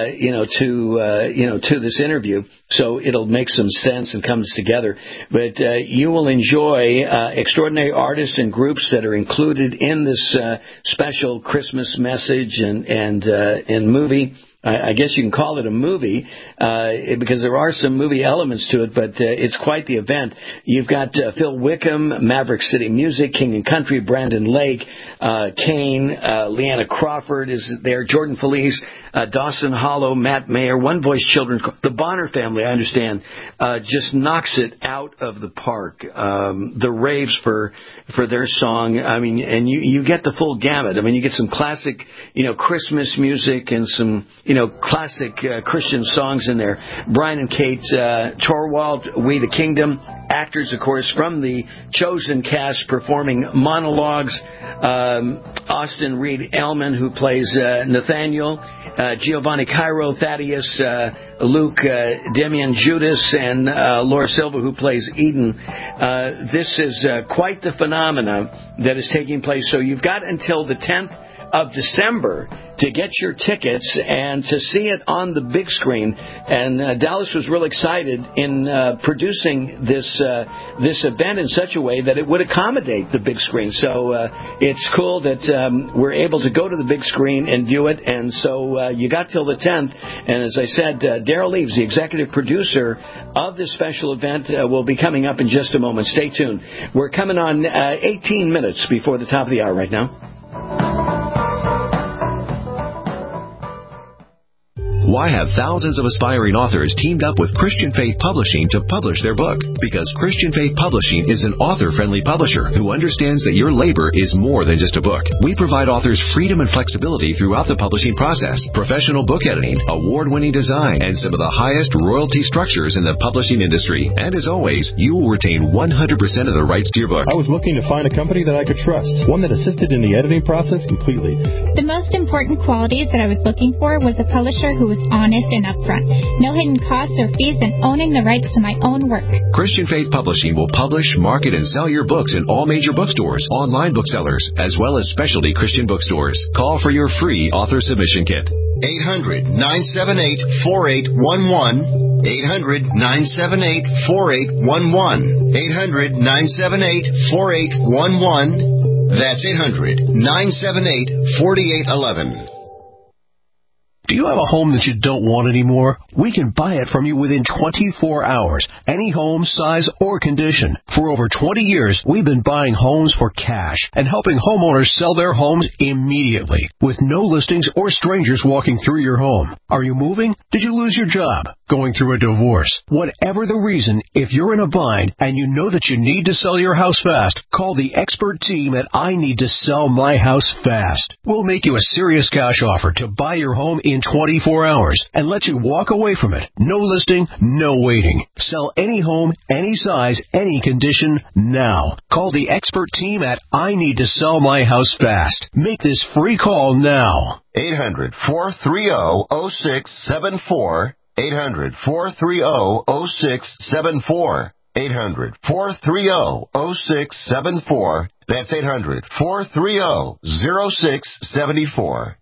to this interview, so it'll make some sense and come together. But you will enjoy extraordinary artists and groups that are included in this special Christmas message and movie. I guess you can call it a movie because there are some movie elements to it, but it's quite the event. You've got Phil Wickham, Maverick City Music, King and Country, Brandon Lake, Kane, Leanna Crawford is there, Jordan Felice, Dawson Hollow, Matt Mayer, One Voice Children, the Bonner family, I understand, just knocks it out of the park. The raves for their song, I mean, and you get the full gamut. I mean, you get some classic, Christmas music and some, classic Christian songs in there. Brian and Kate Torwald, We the Kingdom, actors, of course, from the Chosen cast performing monologues. Austin Reed Elman, who plays Nathaniel, Giovanni Cairo, Thaddeus, Luke, Demian Judas, and Laura Silva, who plays Eden. This is quite the phenomena that is taking place. So you've got until the 10th of December to get your tickets and to see it on the big screen. And Dallas was real excited in producing this event in such a way that it would accommodate the big screen. So it's cool that we're able to go to the big screen and view it. And so you got till the 10th. And as I said, Daryl Eves, the executive producer of this special event, will be coming up in just a moment. Stay tuned. We're coming on 18 minutes before the top of the hour right now. Why have thousands of aspiring authors teamed up with Christian Faith Publishing to publish their book? Because Christian Faith Publishing is an author-friendly publisher who understands that your labor is more than just a book. We provide authors freedom and flexibility throughout the publishing process, professional book editing, award-winning design, and some of the highest royalty structures in the publishing industry. And as always, you will retain 100% of the rights to your book. I was looking to find a company that I could trust, one that assisted in the editing process completely. The most important qualities that I was looking for was a publisher who was honest and upfront, no hidden costs or fees, and owning the rights to my own work. Christian Faith Publishing will publish, market, and sell your books in all major bookstores, online booksellers, as well as specialty Christian bookstores. Call for your free author submission kit. 800-978-4811. 800-978-4811. 800-978-4811. That's 800-978-4811. Do you have a home that you don't want anymore? We can buy it from you within 24 hours. Any home, size, or condition. For over 20 years, we've been buying homes for cash and helping homeowners sell their homes immediately with no listings or strangers walking through your home. Are you moving? Did you lose your job? Going through a divorce? Whatever the reason, if you're in a bind and you know that you need to sell your house fast, call the expert team at I Need to Sell My House Fast. We'll make you a serious cash offer to buy your home in 24 hours and let you walk away from it. No listing, no waiting. Sell any home, any size, any condition now. Call the expert team at I Need to Sell My House Fast. Make this free call now. 800-430-0674. 800-430-0674. 800-430-0674. That's 800-430-0674.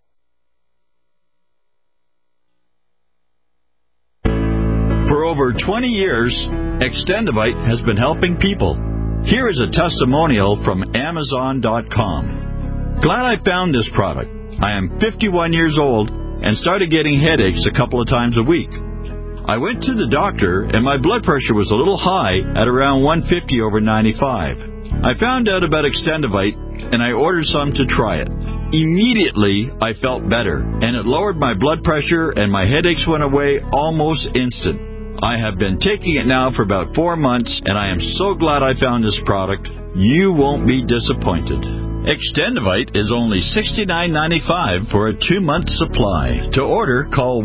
For over 20 years, Extendivite has been helping people. Here is a testimonial from Amazon.com. Glad I found this product. I am 51 years old and started getting headaches a couple of times a week. I went to the doctor and my blood pressure was a little high at around 150 over 95. I found out about Extendivite and I ordered some to try it. Immediately, I felt better and it lowered my blood pressure and my headaches went away almost instant. I have been taking it now for about 4 months, and I am so glad I found this product. You won't be disappointed. Extendivite is only $69.95 for a 2-month supply. To order, call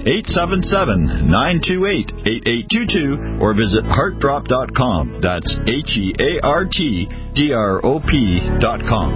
1-877-928-8822 or visit heartdrop.com. That's HEARTDROP.com.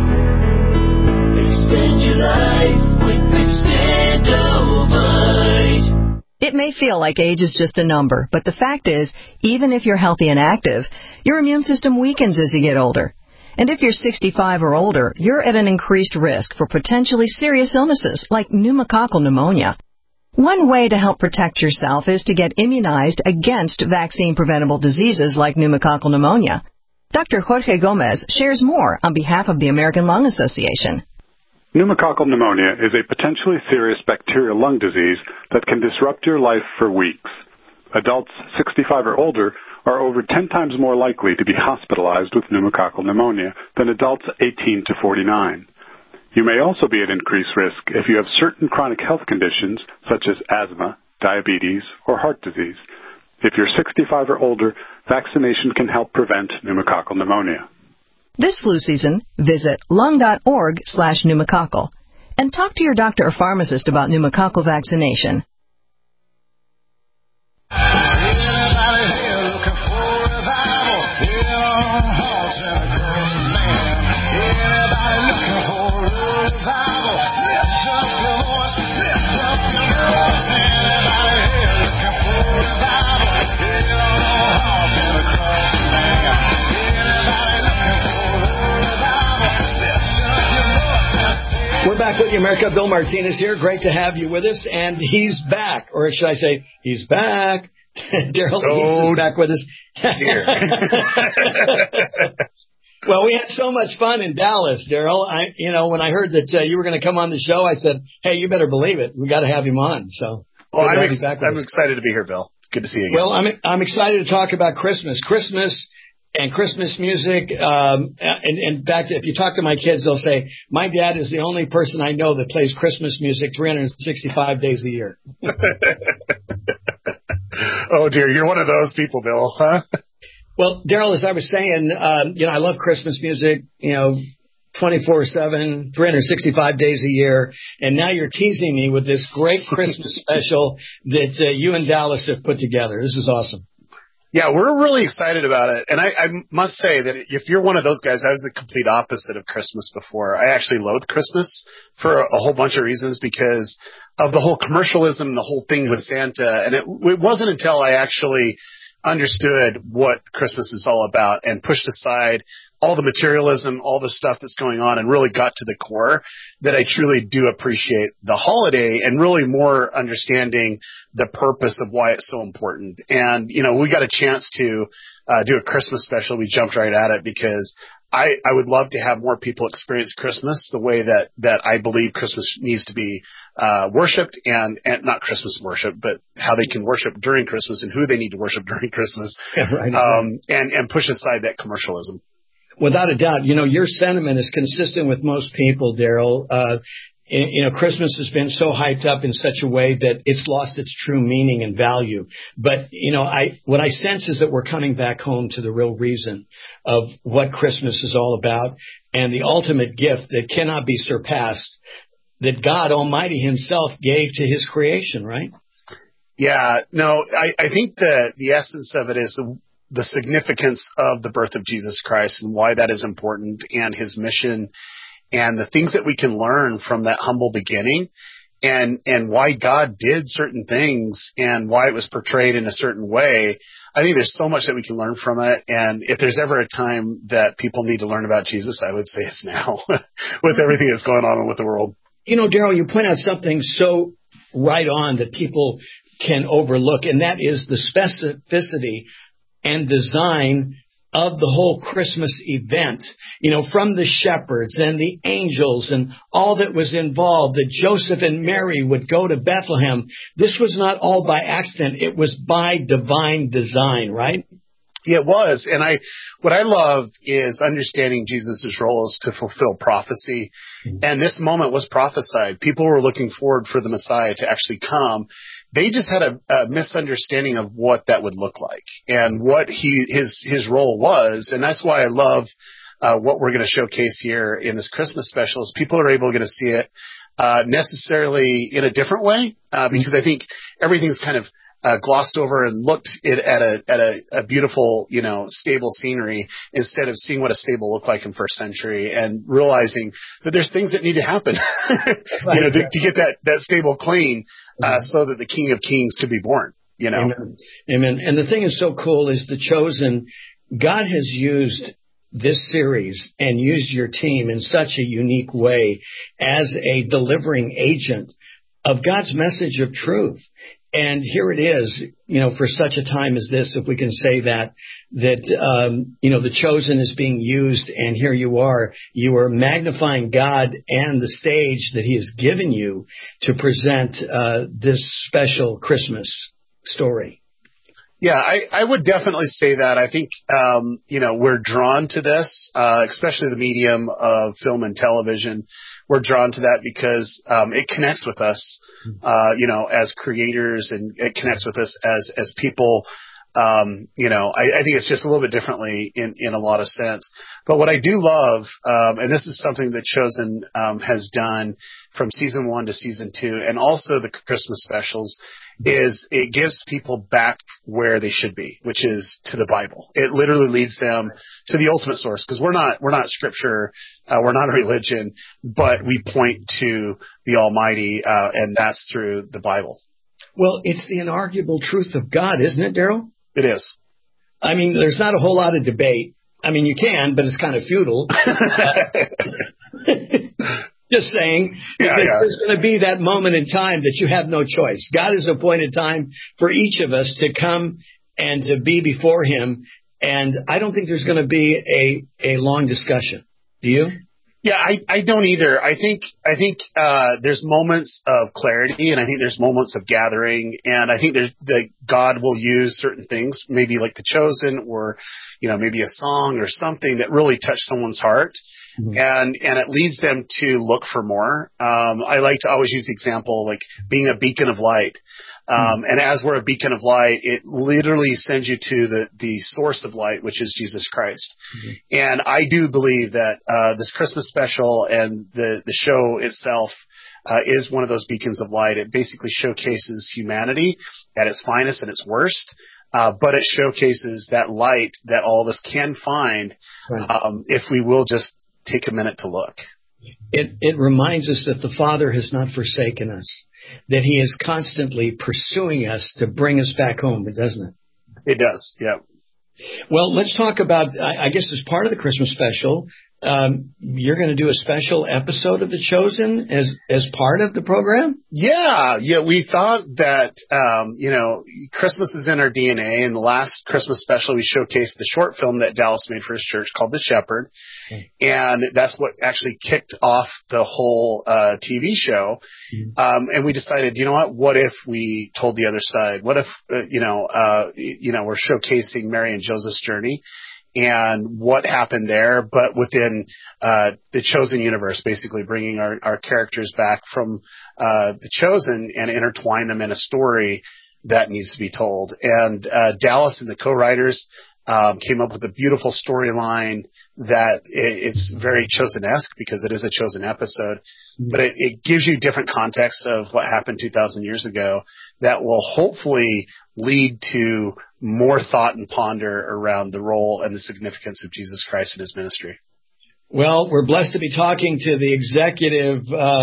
Extend your life with Extendivite. It may feel like age is just a number, but the fact is, even if you're healthy and active, your immune system weakens as you get older. And if you're 65 or older, you're at an increased risk for potentially serious illnesses like pneumococcal pneumonia. One way to help protect yourself is to get immunized against vaccine-preventable diseases like pneumococcal pneumonia. Dr. Jorge Gomez shares more on behalf of the American Lung Association. Pneumococcal pneumonia is a potentially serious bacterial lung disease that can disrupt your life for weeks. Adults 65 or older are over 10 times more likely to be hospitalized with pneumococcal pneumonia than adults 18 to 49. You may also be at increased risk if you have certain chronic health conditions such as asthma, diabetes, or heart disease. If you're 65 or older, vaccination can help prevent pneumococcal pneumonia. This flu season, visit lung.org/pneumococcal and talk to your doctor or pharmacist about pneumococcal vaccination. We're back with you, America. Bill Martinez here. Great to have you with us. And he's back, or should I say, he's back. Daryl Eves is back with us. Well, we had so much fun in Dallas, Daryl. When I heard that you were going to come on the show, I said, hey, you better believe it. We got to have him on. So, I'm excited to be here, Bill. It's good to see you again. Well, I'm excited to talk about Christmas. And Christmas music, and back to, if you talk to my kids, they'll say, my dad is the only person I know that plays Christmas music 365 days a year. Oh, dear. You're one of those people, Bill, huh? Well, Daryl, as I was saying, I love Christmas music, 24/7, 365 days a year. And now you're teasing me with this great Christmas special that you and Dallas have put together. This is awesome. Yeah, we're really excited about it. And I must say that if you're one of those guys, I was the complete opposite of Christmas before. I actually loathed Christmas for a whole bunch of reasons because of the whole commercialism, the whole thing with Santa. And it wasn't until I actually understood what Christmas is all about and pushed aside all the materialism, all the stuff that's going on, and really got to the core that I truly do appreciate the holiday and really more understanding the purpose of why it's so important. And, we got a chance to do a Christmas special. We jumped right at it because I would love to have more people experience Christmas the way that I believe Christmas needs to be worshipped and not Christmas worship, but how they can worship during Christmas and who they need to worship during Christmas, right. And push aside that commercialism. Without a doubt, your sentiment is consistent with most people, Daryl. Christmas has been so hyped up in such a way that it's lost its true meaning and value. But, what I sense is that we're coming back home to the real reason of what Christmas is all about and the ultimate gift that cannot be surpassed that God Almighty himself gave to his creation, right? Yeah, no, I think the essence of it is the significance of the birth of Jesus Christ and why that is important and his mission and the things that we can learn from that humble beginning and why God did certain things and why it was portrayed in a certain way. I think there's so much that we can learn from it. And if there's ever a time that people need to learn about Jesus, I would say it's now with everything that's going on with the world. Daryl, you point out something so right on that people can overlook, and that is the specificity and design of the whole Christmas event, from the shepherds and the angels and all that was involved, that Joseph and Mary would go to Bethlehem. This was not all by accident. It was by divine design, right? Yeah, it was. And what I love is understanding Jesus' role is to fulfill prophecy. And this moment was prophesied. People were looking forward for the Messiah to actually come. They just had a misunderstanding of what that would look like and what his role was. And that's why I love what we're going to showcase here in this Christmas special is people are able to see it necessarily in a different way because I think everything's kind of glossed over and looked at a beautiful, stable scenery instead of seeing what a stable looked like in first century and realizing that there's things that need to happen, to get that stable clean, so that the King of Kings could be born, Amen. And the thing is so cool is The Chosen. God has used this series and used your team in such a unique way as a delivering agent of God's message of truth. And here it is, for such a time as this, if we can say that, The Chosen is being used, and here you are magnifying God and the stage that he has given you to present this special Christmas story. Yeah, I would definitely say that. I think, we're drawn to this, especially the medium of film and television. We're drawn to that because it connects with us, as creators, and it connects with us as people. I think it's just a little bit differently in a lot of sense. But what I do love, and this is something that Chosen has done from season 1 to season 2, and also the Christmas specials, is it gives people back where they should be, which is to the Bible. It literally leads them to the ultimate source, because we're not scripture, we're not a religion, but we point to the Almighty, and that's through the Bible. Well, it's the inarguable truth of God, isn't it, Daryl? It is. I mean, there's not a whole lot of debate. I mean, you can, but it's kind of futile. Just saying, there's going to be that moment in time that you have no choice. God has appointed time for each of us to come and to be before him. And I don't think there's going to be a long discussion. Do you? Yeah, I don't either. I think there's moments of clarity, and I think there's moments of gathering, and I think that God will use certain things, maybe like The Chosen, or maybe a song or something that really touched someone's heart. Mm-hmm. And it leads them to look for more. I like to always use the example like being a beacon of light. And as we're a beacon of light, it literally sends you to the source of light, which is Jesus Christ. Mm-hmm. And I do believe that this Christmas special and the show itself is one of those beacons of light. It basically showcases humanity at its finest and its worst. But it showcases that light that all of us can find, if we will just take a minute to look. It reminds us that the Father has not forsaken us, that he is constantly pursuing us to bring us back home, doesn't it? It does, yeah. Well, let's talk about, I guess as part of the Christmas special, you're going to do a special episode of The Chosen as part of the program? Yeah. We thought that, Christmas is in our DNA. In the last Christmas special, we showcased the short film that Dallas made for his church called The Shepherd. And that's what actually kicked off the whole TV show. And we decided, what if we told the other side? What if, we're showcasing Mary and Joseph's journey and what happened there, but within the Chosen universe, basically bringing our characters back from the Chosen and intertwine them in a story that needs to be told. And Dallas and the co-writers came up with a beautiful storyline that it's very Chosen-esque because it is a Chosen episode, but it gives you different context of what happened 2,000 years ago that will hopefully lead to more thought and ponder around the role and the significance of Jesus Christ in his ministry. Well, we're blessed to be talking to the executive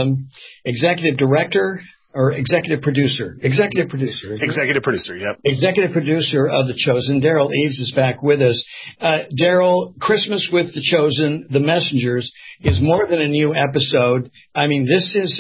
director or executive producer. Executive producer, yep. Executive producer of The Chosen. Daryl Eves is back with us. Daryl, Christmas with The Chosen, The Messengers, is more than a new episode. I mean, this is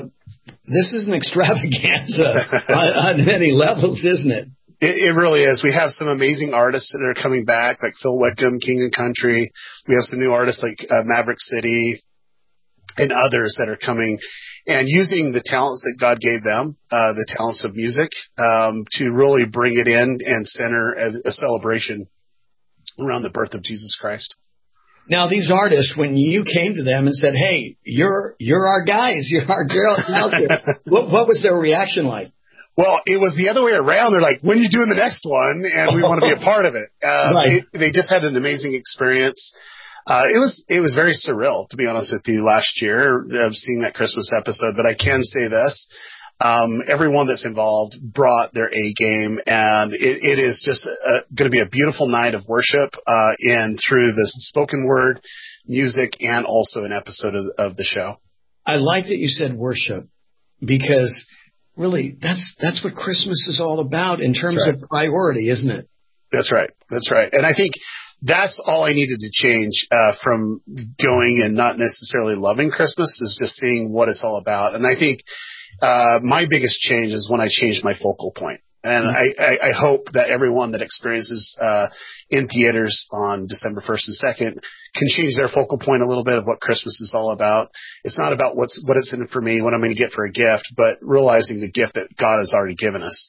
an extravaganza on many levels, isn't it? It really is. We have some amazing artists that are coming back, like Phil Wickham, King and Country. We have some new artists like Maverick City and others that are coming and using the talents that God gave them, the talents of music, to really bring it in and center a celebration around the birth of Jesus Christ. Now, these artists, when you came to them and said, "Hey, you're our guys, you're our girls," what was their reaction like? Well, it was the other way around. They're like, "When are you doing the next one?" And we want to be a part of it. Right. They just had an amazing experience. It was very surreal, to be honest with you, last year of seeing that Christmas episode. But I can say this. Everyone that's involved brought their A game, and it is just going to be a beautiful night of worship through the spoken word, music, and also an episode of the show. I like that you said worship, because really that's what Christmas is all about in terms of priority, isn't it? That's right. And I think that's all I needed to change from going and not necessarily loving Christmas, is just seeing what it's all about. And I think my biggest change is when I changed my focal point. And I hope that everyone that experiences in theaters on December 1st and 2nd can change their focal point a little bit of what Christmas is all about. It's not about what it's in it for me, what I'm going to get for a gift, but realizing the gift that God has already given us.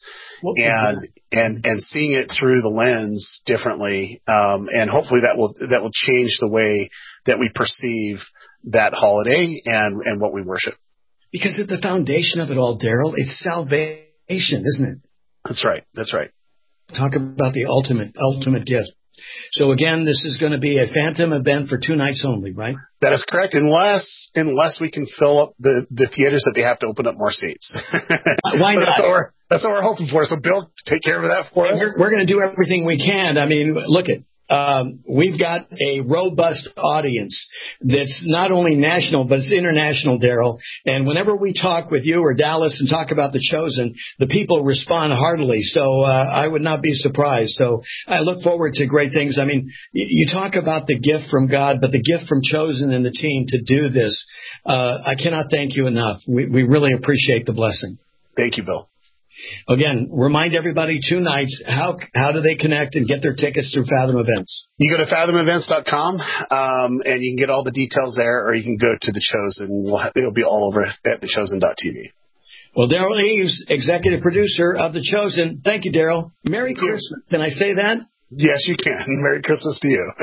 And seeing it through the lens differently, and hopefully that will change the way that we perceive that holiday and what we worship. Because at the foundation of it all, Daryl, it's salvation, isn't it? That's right. Talk about the ultimate gift. So again, this is going to be a phantom event for 2 nights only, right? That is correct, unless we can fill up the theaters that they have to open up more seats. Why not? That's what we're hoping for. So Bill, take care of that for us. We're going to do everything we can. I mean, look at. We've got a robust audience that's not only national, but it's international, Daryl. And whenever we talk with you or Dallas and talk about The Chosen, the people respond heartily. So I would not be surprised. So I look forward to great things. I mean, you talk about the gift from God, but the gift from Chosen and the team to do this, I cannot thank you enough. We really appreciate the blessing. Thank you, Bill. Again, remind everybody 2 nights. How do they connect and get their tickets through Fathom Events? You go to fathomevents.com, and you can get all the details there, or you can go to The Chosen. It'll be all over at thechosen.tv. Well, Daryl Eves, executive producer of The Chosen. Thank you, Daryl. Merry Christmas. Can I say that? Yes, you can. Merry Christmas to you.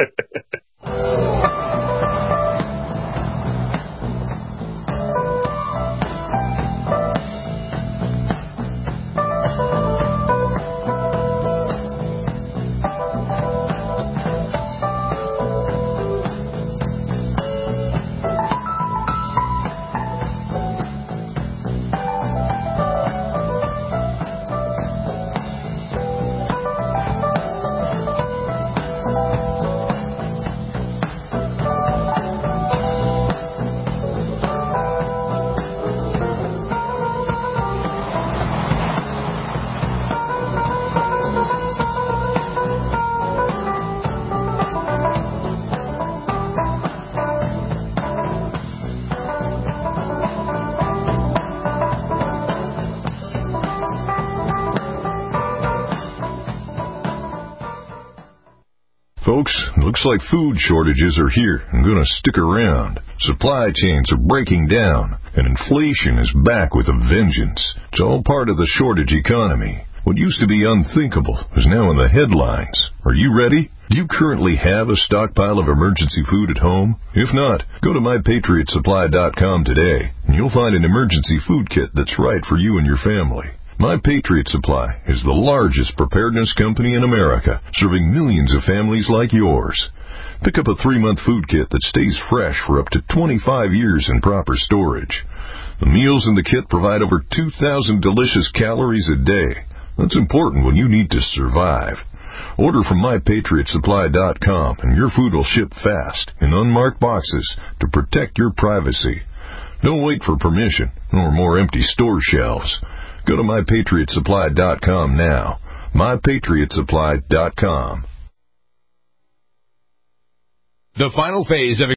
Looks like food shortages are here and going to stick around. Supply chains are breaking down, and inflation is back with a vengeance. It's all part of the shortage economy. What used to be unthinkable is now in the headlines. Are you ready? Do you currently have a stockpile of emergency food at home? If not, go to MyPatriotSupply.com today, and you'll find an emergency food kit that's right for you and your family. My Patriot Supply is the largest preparedness company in America, serving millions of families like yours. Pick up a 3-month food kit that stays fresh for up to 25 years in proper storage. The meals in the kit provide over 2,000 delicious calories a day. That's important when you need to survive. Order from MyPatriotSupply.com and your food will ship fast in unmarked boxes to protect your privacy. Don't wait for permission or more empty store shelves. Go to MyPatriotSupply.com now. MyPatriotSupply.com. The final phase of